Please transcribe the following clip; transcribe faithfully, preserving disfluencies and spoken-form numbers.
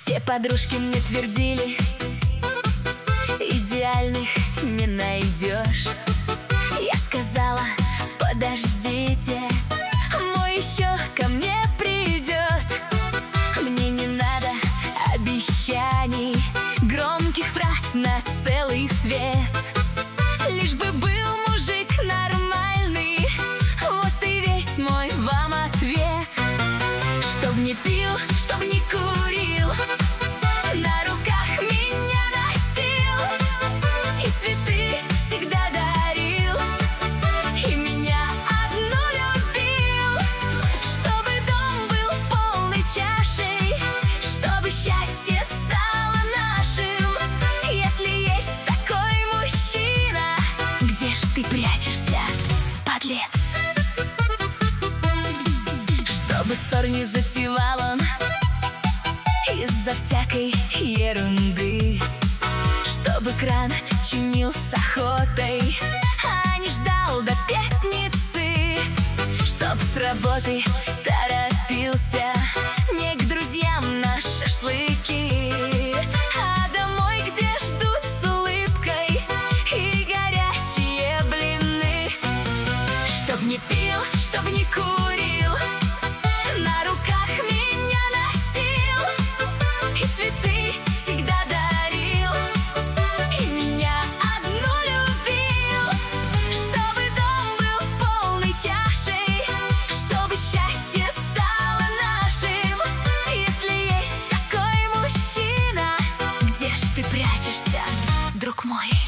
Все подружки мне твердили: идеальных не найдешь. Я сказала: подождите, мой еще ко мне придет. Мне не надо обещаний, громких фраз на целый свет. Лишь бы был мужик нормальный, вот и весь мой вам ответ. Чтоб не пил, чтоб не курил, на руках меня носил, и цветы всегда дарил, и меня одну любил. Чтобы дом был полной чашей, чтобы счастье стало нашим. Если есть такой мужчина, где ж ты прячешься, подлец? Чтобы ссор не затевал он из-за всякой ерунды, чтобы кран чинил с охотой, а не ждал до пятницы, чтоб с работы торопился не к друзьям на шашлыки, а домой, где ждут с улыбкой и горячие блины. Чтоб не пил, чтоб не курил, на руках меня носил, и цветы всегда дарил, и меня одну любил. Чтобы дом был полной чашей, чтобы счастье стало нашим. Если есть такой мужчина, где ж ты прячешься, друг мой?